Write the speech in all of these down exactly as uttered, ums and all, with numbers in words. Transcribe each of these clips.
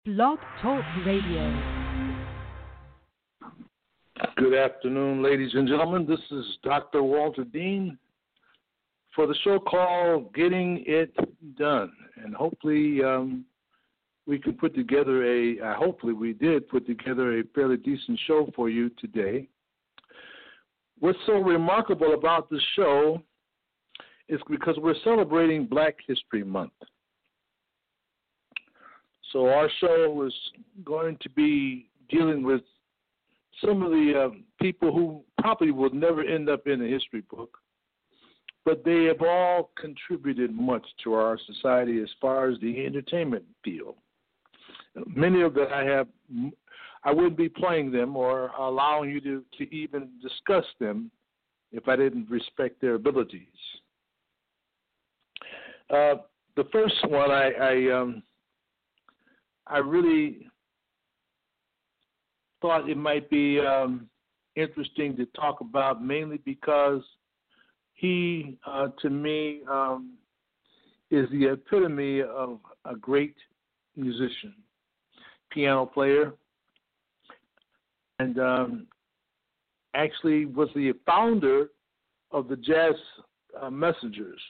Blog Talk Radio. Good afternoon, ladies and gentlemen. This is Doctor Walter Dean for the show called Getting It Done. And hopefully um, we can put together a, uh, hopefully we did put together a fairly decent show for you today. What's so remarkable about this show is because we're celebrating Black History Month. So our show is going to be dealing with some of the uh, people who probably will never end up in a history book, but they have all contributed much to our society as far as the entertainment field. Many of them I have, I wouldn't be playing them or allowing you to, to even discuss them if I didn't respect their abilities. Uh, the first one I, I um, I really thought it might be um, interesting to talk about, mainly because he, uh, to me, um, is the epitome of a great musician, piano player, and um, actually was the founder of the Jazz uh, Messengers.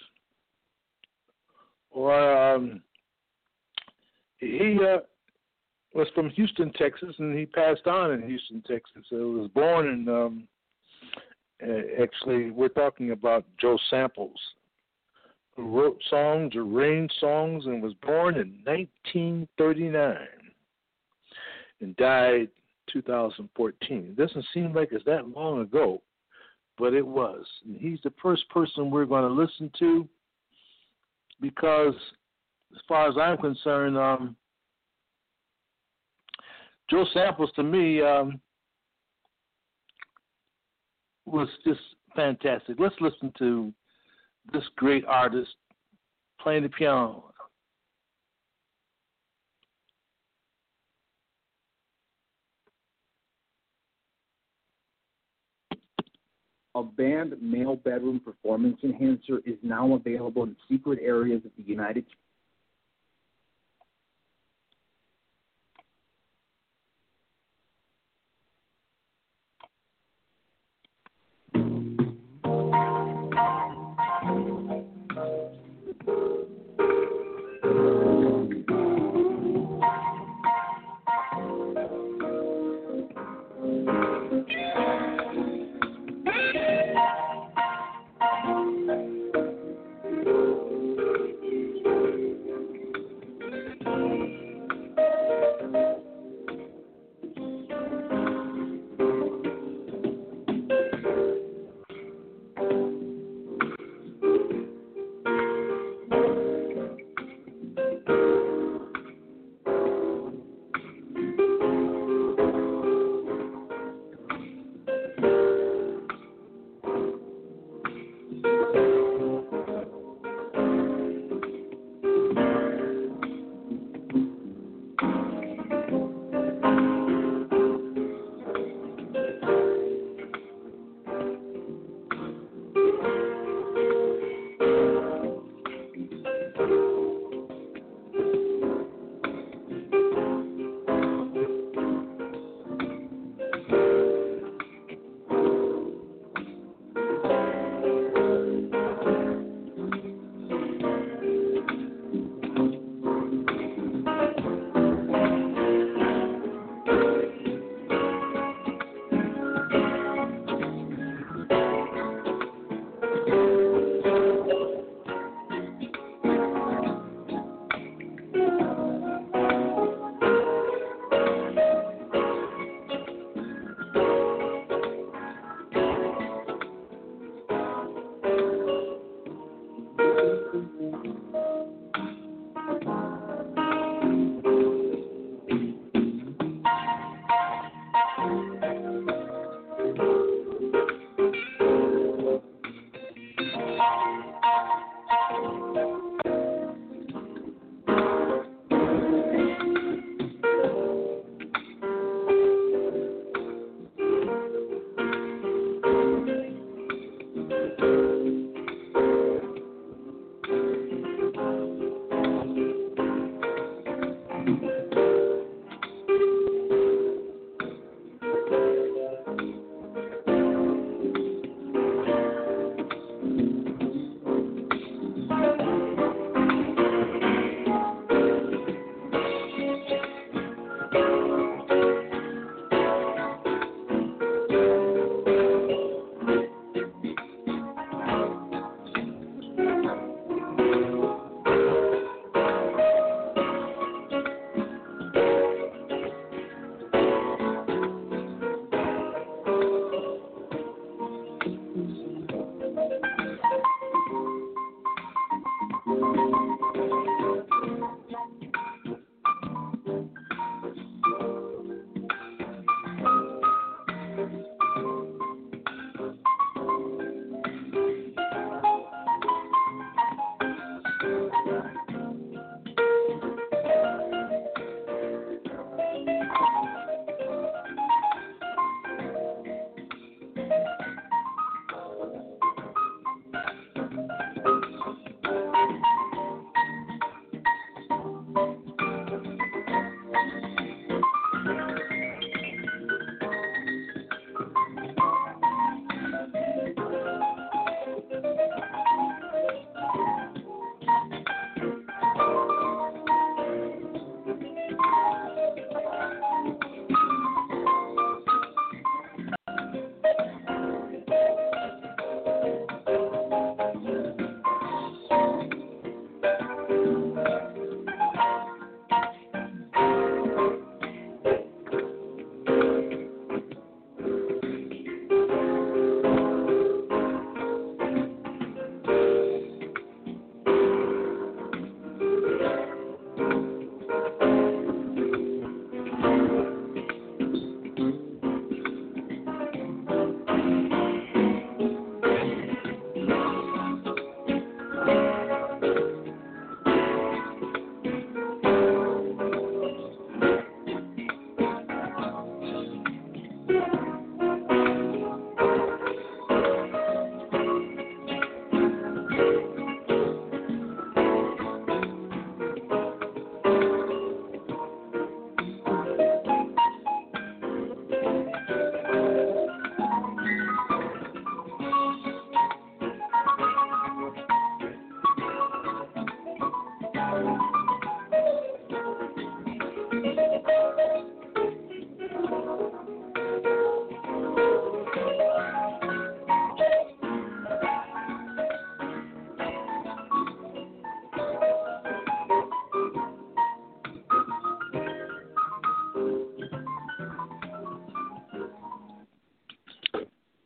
Or um, he uh, was from Houston, Texas, and he passed on in Houston, Texas. So he was born in, um, uh, actually, we're talking about Joe Samples, who wrote songs, arranged songs, and was born in nineteen thirty-nine and died two thousand fourteen. It doesn't seem like it's that long ago, but it was. And he's the first person we're going to listen to because, as far as I'm concerned, um, Joe Samples, to me, um, was just fantastic. Let's listen to this great artist playing the piano. A band male bedroom performance enhancer is now available in secret areas of the United States.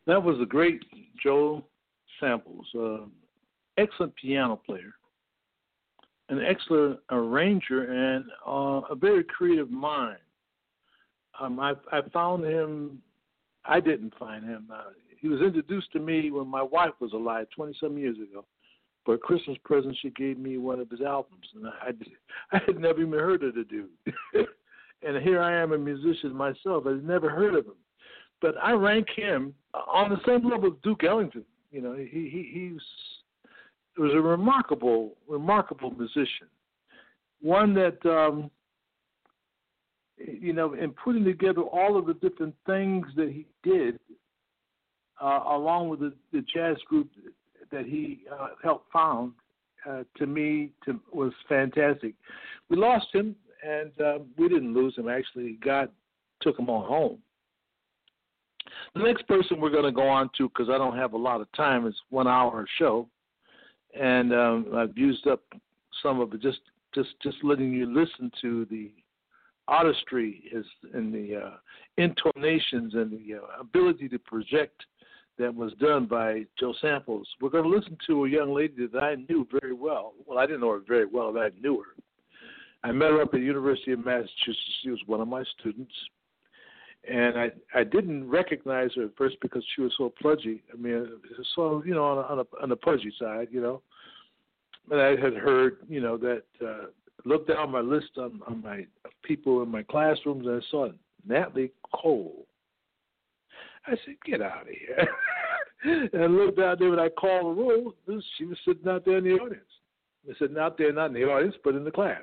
That was the great Joe Samples, uh, excellent piano player, an excellent arranger, and uh, a very creative mind. Um, I, I found him, I didn't find him. Uh, he was introduced to me when my wife was alive twenty-some years ago. For a Christmas present, she gave me one of his albums, and I, I had never even heard of the dude. And here I am, a musician myself. I'd never heard of him. But I rank him on the same level as Duke Ellington. You know, he he he's was a remarkable, remarkable musician. One that, um, you know, in putting together all of the different things that he did, uh, along with the, the jazz group that he uh, helped found, uh, to me, to, was fantastic. We lost him, and uh, we didn't lose him. Actually, God took him on home. The next person we're going to go on to, because I don't have a lot of time, is one hour show, and um, I've used up some of it. Just, just, just letting you listen to the artistry is and the uh, intonations and the uh, ability to project that was done by Joe Samples. We're going to listen to a young lady that I knew very well. Well, I didn't know her very well, but I knew her. I met her up at the University of Massachusetts. She was one of my students. And I, I didn't recognize her at first because she was so pudgy. I mean, so, you know, on a, on a, on the pudgy side, you know. But I had heard, you know, that, uh, looked down my list on, on my people in my classrooms, and I saw Natalie Cole. I said, get out of here. And I looked out there, and I called the roll. She was sitting out there in the audience. I was sitting out there, not in the audience, but in the class.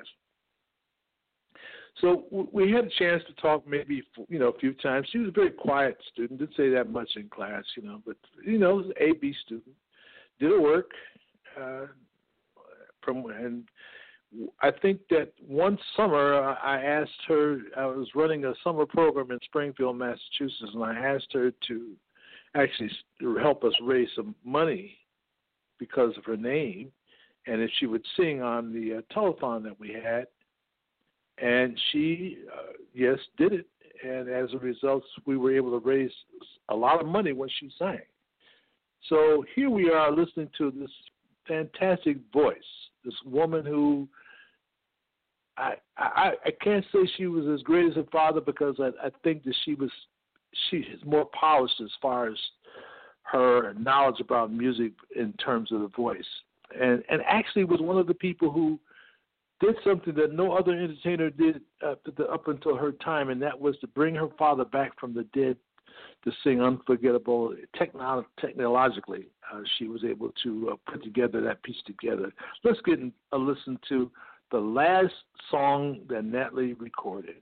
So we had a chance to talk maybe, you know, a few times. She was a very quiet student, didn't say that much in class, you know, but, you know, was an A B student, did her work. Uh, from and I think that one summer I asked her, I was running a summer program in Springfield, Massachusetts, and I asked her to actually help us raise some money because of her name, and if she would sing on the uh, telethon that we had. And she, uh, yes, did it. And as a result, we were able to raise a lot of money when she sang. So here we are listening to this fantastic voice, this woman who I I, I can't say she was as great as her father, because I, I think that she was she is more polished as far as her knowledge about music in terms of the voice. And, and actually was one of the people who did something that no other entertainer did up, the, up until her time, and that was to bring her father back from the dead to sing Unforgettable. Techno- technologically, uh, she was able to uh, put together that piece together. Let's get a listen to the last song that Natalie recorded.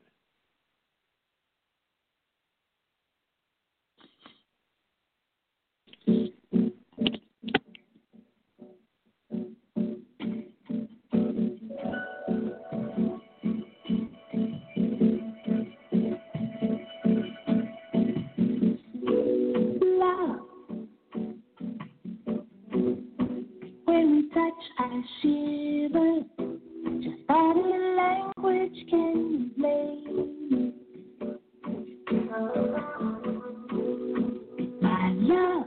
When we touch, I shiver. Just body language can explain my love,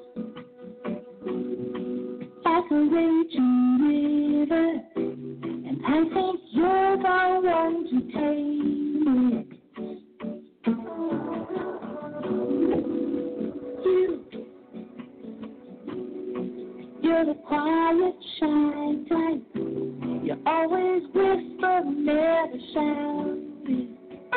like a raging river, and I think you're the one to tame it. You, you're the quiet, shy type. You always whisper, never shout it.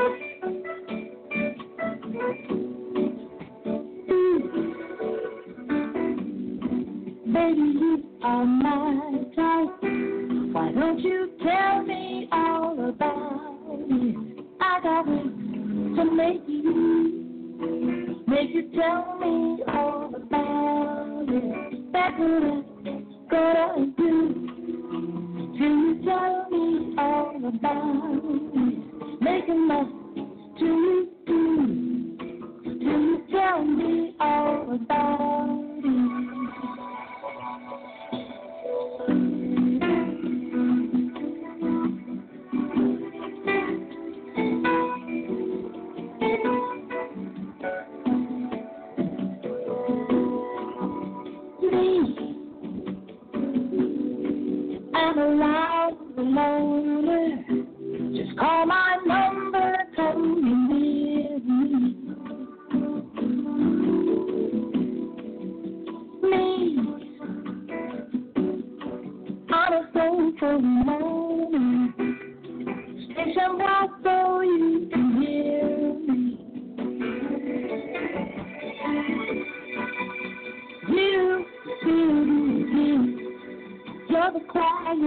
Baby, you are my type. Why don't you tell me all about it? I got it to make you, make you tell me all about it. That's what I gotta do. Till you tell me all about it, making love to you, till you tell me all about it.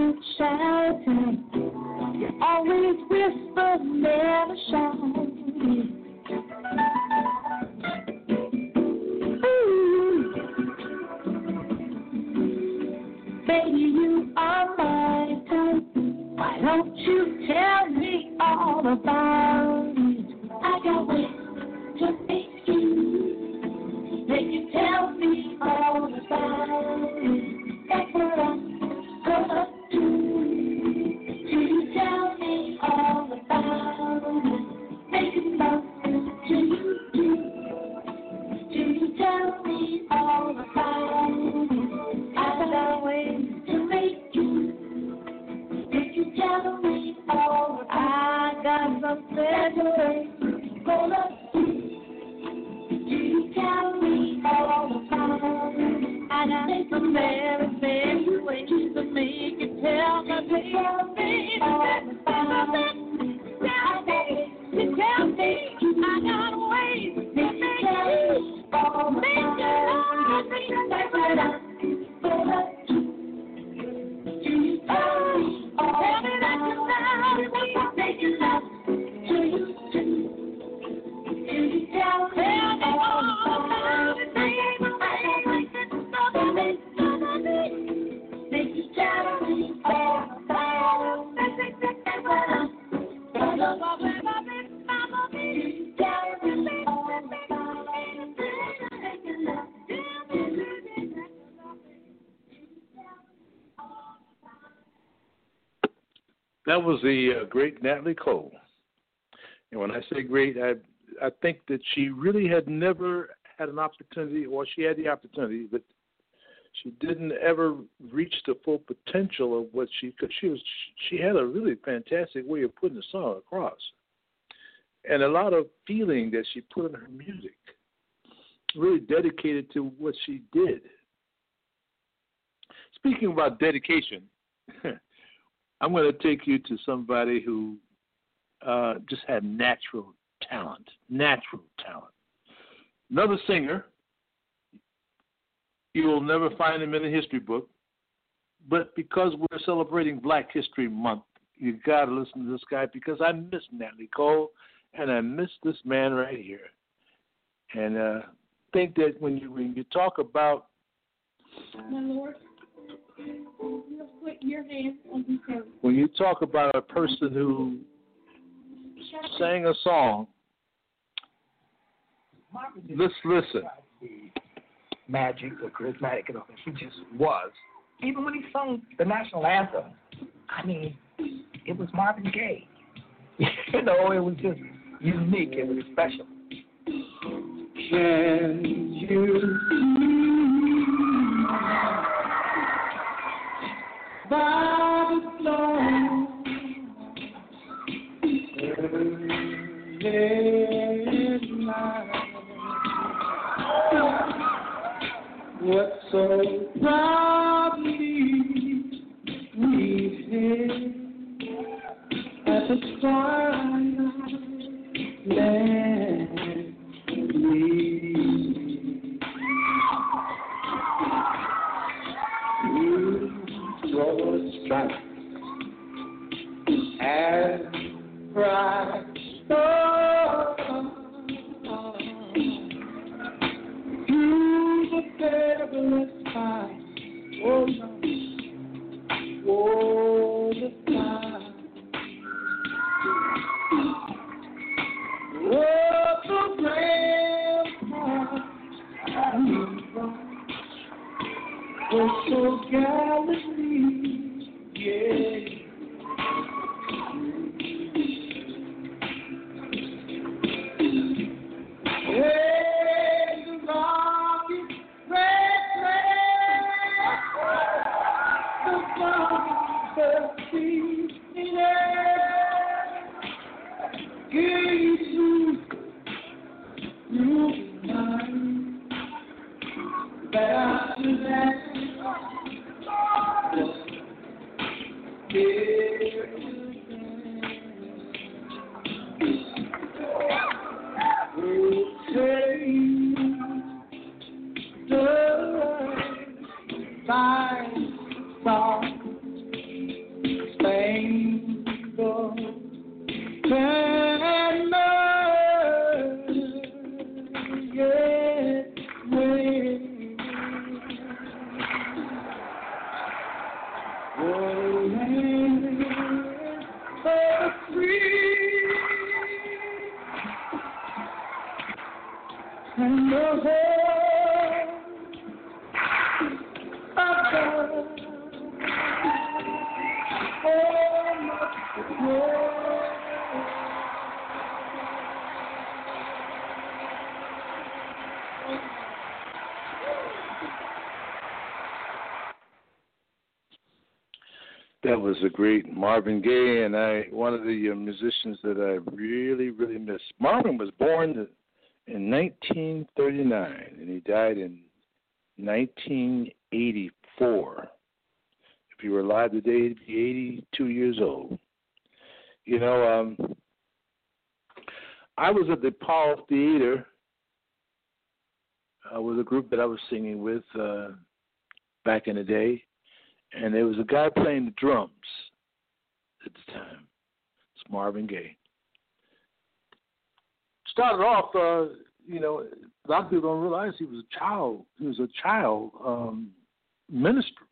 you shouting. You always whisper, never shout. Ooh. Baby, you are my type. Why don't you tell me all about it? I got ways to make you, make you tell me all about it. That's what I'm gonna do. Till you tell me all about it. Making love to you too. Till you tell me all about it. I got ways to make you. If you tell me all about it, I got some special ways gonna do. Till you tell me all about it. I got some very special ways to make you tell me, tell me all about it. Tell me, you tell me, I got ways to make you all make you make you like what I'm gonna do. You tell me, tell me that you love me, making love to you too. You tell me all about it, baby, baby, baby, make you tell me all about it. That's what I'm gonna do. You tell me all about it, making love to you. That was the uh, great Natalie Cole. And when I say great, I I think that she really had never had an opportunity, or she had the opportunity, but she didn't ever reach the full potential of what she could. She was she had a really fantastic way of putting the song across, and a lot of feeling that she put in her music, really dedicated to what she did. Speaking about dedication, I'm going to take you to somebody who uh, just had natural talent, natural talent. Another singer, you will never find him in a history book, but because we're celebrating Black History Month, you got to listen to this guy, because I miss Natalie Cole, and I miss this man right here. And uh, think that when you when you talk about... My Lord, you'll put your hand on his head. When you talk about a person who sang a song, let's listen. Magic or charismatic and all that. He just was. Even when he sung the national anthem, I mean, it was Marvin Gaye. You know, it was just unique. It was special. Can you by the flow what so proudly we hid at the twilight land we your stripes and pride. Oh, through the perilous path, oh no, oh the time, oh the brave heart, was so gallantly, yeah. Hey, the rocket, red, red, the bomb, the sea, in air, gave you, you mind, but after that, by song and the whole of God. Oh, my God. That was a great Marvin Gaye, and I one of the uh, musicians that I really, really miss. Marvin was born in nineteen thirty-nine, and he died in nineteen eighty-four. If he were alive today, he'd be eighty-two years old. You know, um, I was at the Paul Theater uh, with a group that I was singing with uh, back in the day. And there was a guy playing the drums at the time. It's Marvin Gaye. Started off, uh, you know, a lot of people don't realize he was a child. He was a child um, minister.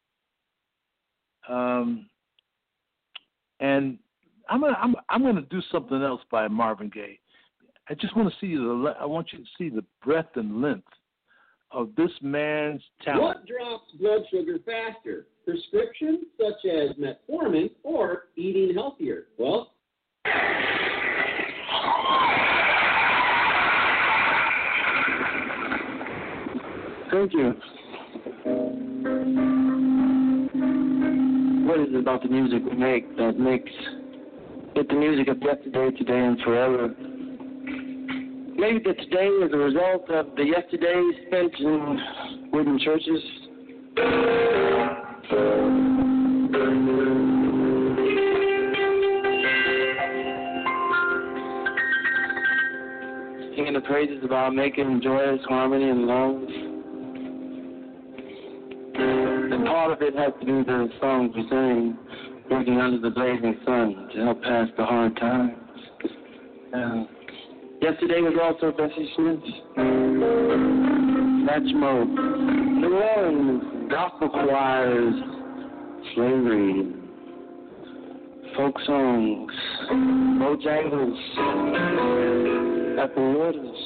Um, and I'm gonna, I'm, I'm going to do something else by Marvin Gaye. I just want to see the. I want you to see the breadth and length of this man's talent. What drops blood sugar faster? Prescriptions such as metformin or eating healthier? Well, thank you. What is it about the music we make that makes it the music of yesterday, today, and forever? Maybe that today is a result of the yesterdays spent in wooden churches. Singing the praises about making joyous harmony and love. And part of it has to do with the songs we sing, working under the blazing sun to help pass the hard times. Uh, yesterday was also Bessie Smith, Match Mode, New Orleans, gospel choirs, slavery, folk songs, Bojangles, Apple Waters.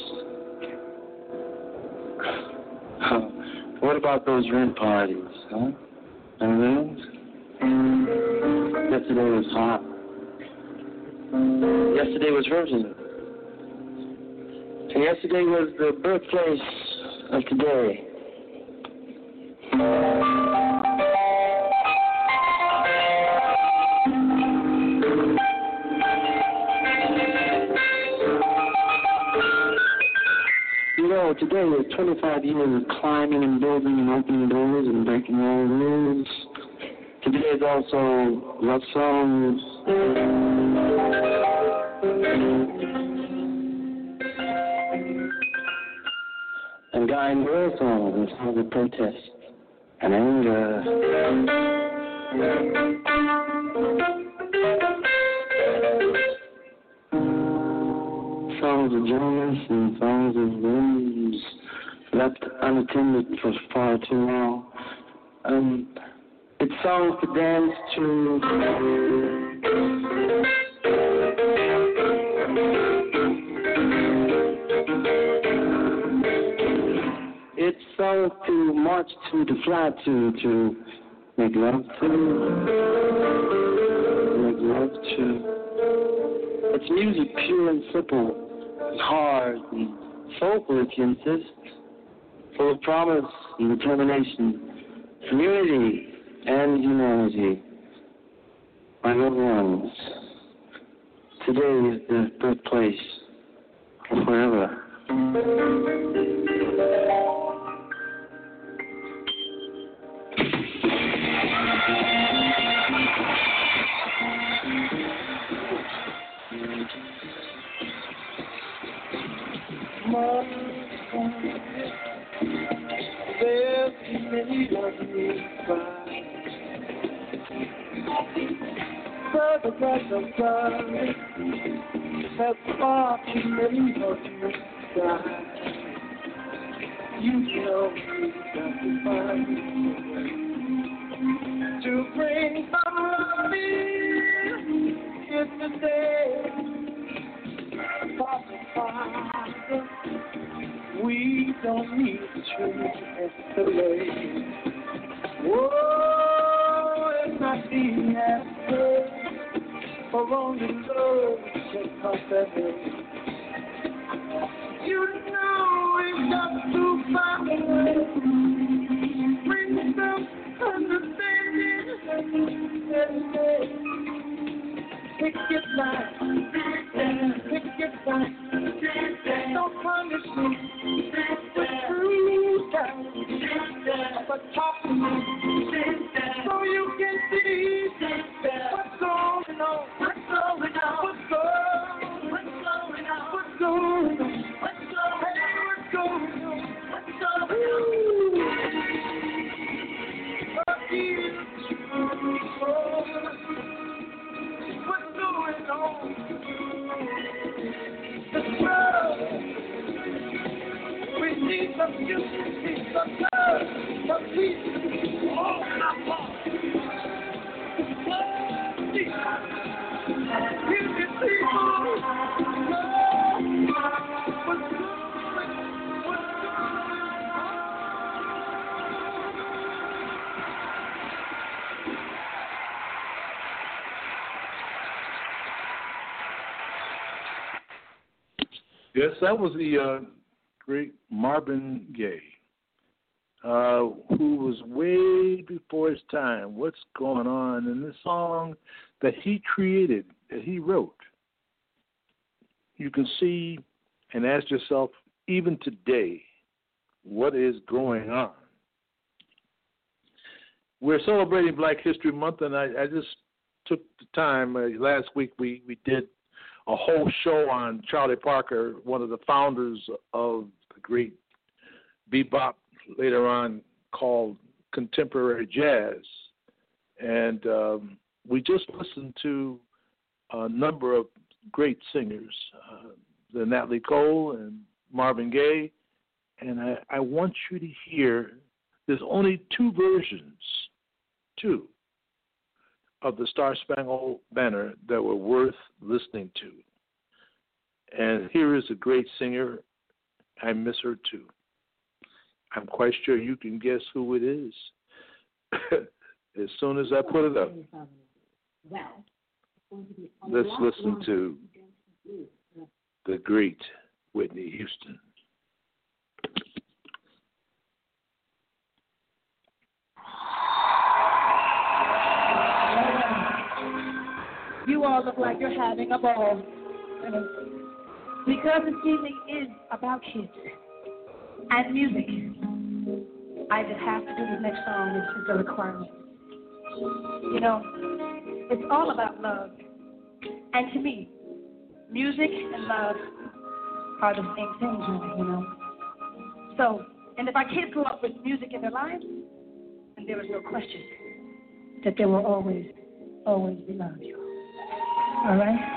Huh. What about those rent parties, huh? And those? Yesterday was hot. Yesterday was virgin. And yesterday was the birthplace of today. You know, today is twenty-five years of climbing and building and opening doors and breaking all rules. Today is also love songs. And guy and girl songs and songs of protest and anger. Songs of joyous and songs of rooms left unattended for far too long. Um, it's songs to dance to. It's songs to march to, to fly to, to make love to, make love to. It's music pure and simple, and hard and soulful if you insist, full of promise and determination, community and humanity. My loved ones, today is the birthplace of forever. There's many of me cry. For the grass of God has far too many of you cry. You know you got to find to bring harmony in the day. Father, Father, We don't need the truth and the lay. Whoa, it's not the answer, for only love can come that way. You know we've got to find a way, bring some understanding and say, pick your side, pick your side. Don't punish me with true time, but talk to me so you can see what's going on, what's going on, what's going on, what's going on, what's going on, what's going on, what's going on, what's going on. The love. We need some unity, some love, some peace. All in our hearts. Unity, people. Love. What's good? What's Yes, that was the uh, great Marvin Gaye, uh, who was way before his time. What's going on in this song that he created, that he wrote? You can see and ask yourself, even today, what is going on? We're celebrating Black History Month, and I, I just took the time. Uh, last week we, we did a whole show on Charlie Parker, one of the founders of the great bebop, later on called contemporary jazz. And um, we just listened to a number of great singers, uh, the Nat Lee Cole and Marvin Gaye. And I, I want you to hear, there's only two versions, two, of the Star Spangled Banner that were worth listening to. And here is a great singer. I miss her too. I'm quite sure you can guess who it is as soon as I put it up. Let's listen to the great Whitney Houston. You all look like you're having a ball. Because this evening is about kids and music, I just have to do this next song. It's just a requirement. You know, it's all about love. And to me, music and love are the same thing, really, you know. So, and if our kids grew up with music in their lives, then there was no question that they will always, always be loved. All right?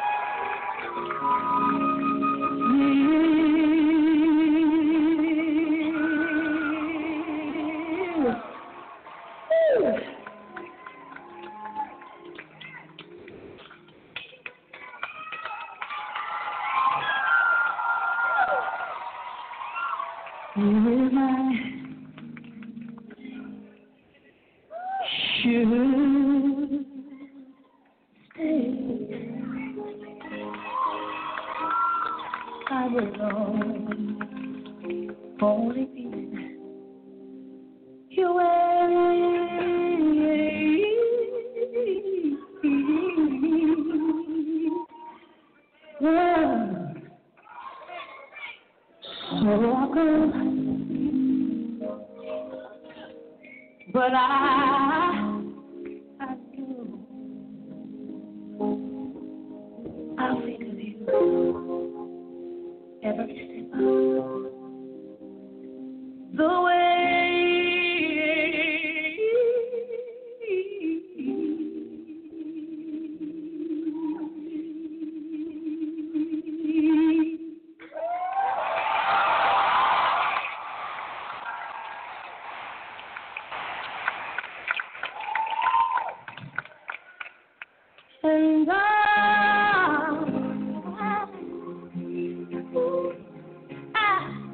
But I, I do, I'll think of you every step of the way. And I, I,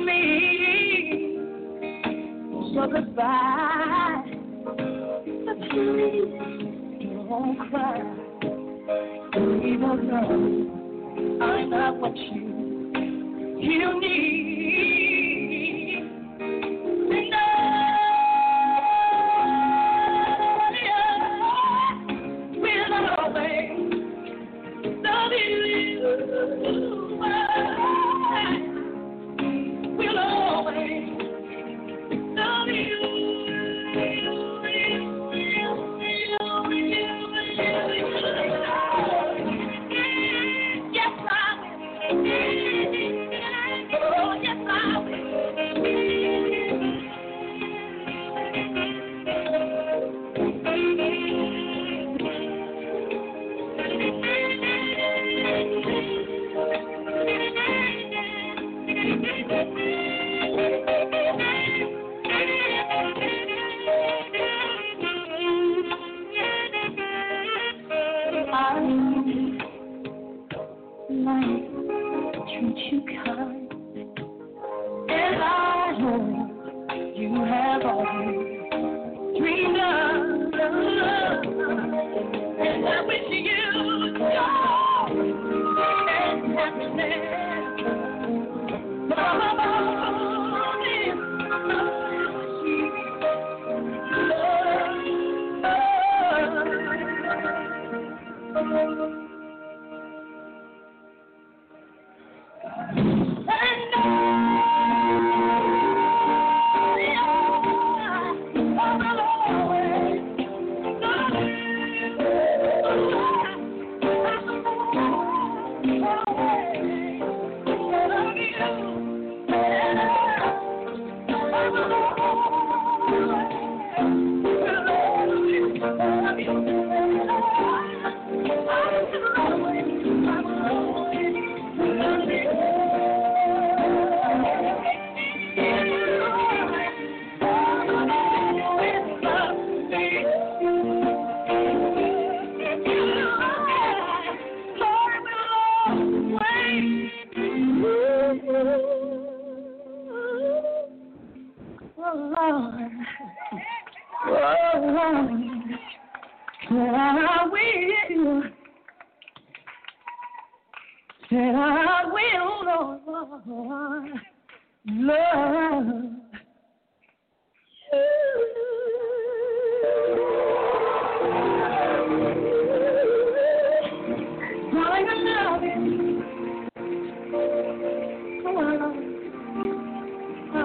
me. So goodbye, but please don't cry. Even though I'm not what you you need. And I, I will always love you. I will always love you. Yes, I will. Oh, yes, I life treat you kind, and I hope you have all you dreamed of, and I wish you joy and happiness. Said I will, Lord, love you. Darling, I love you. Oh, I love you. Oh.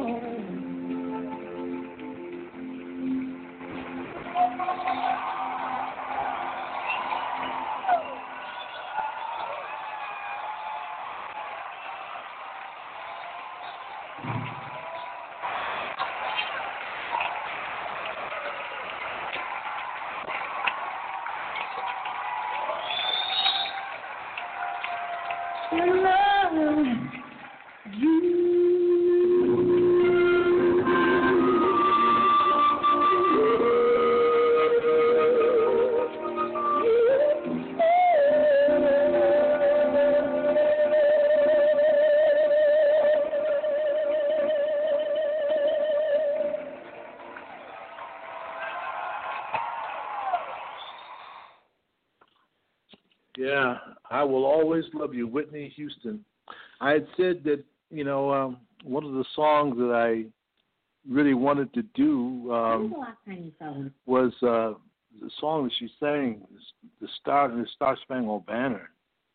Yeah, I will always love you, Whitney Houston. I had said that, you know, um, one of the songs that I really wanted to do um, was uh, the song that she sang, the Star, the Star Spangled Banner.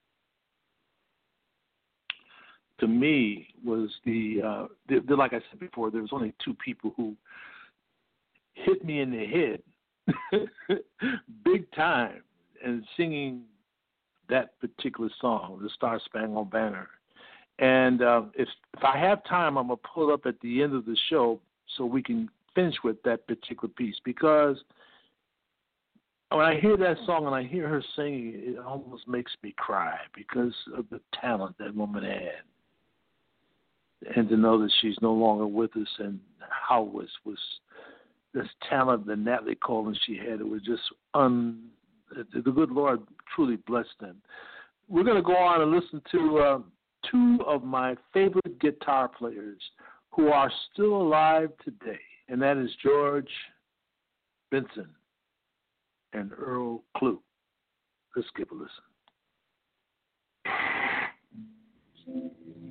To me, was the, uh, the, the like I said before, there was only two people who hit me in the head, big time, and singing that particular song, the Star Spangled Banner. And uh, if if I have time, I'm going to pull it up at the end of the show so we can finish with that particular piece. Because when I hear that song and I hear her singing, it almost makes me cry because of the talent that woman had. And to know that she's no longer with us and how was, was this talent that Natalie Coleman she had, it was just un... The good Lord truly blessed them. We're going to go on and listen to uh, two of my favorite guitar players who are still alive today, and that is George Benson and Earl Klugh. Let's give a listen.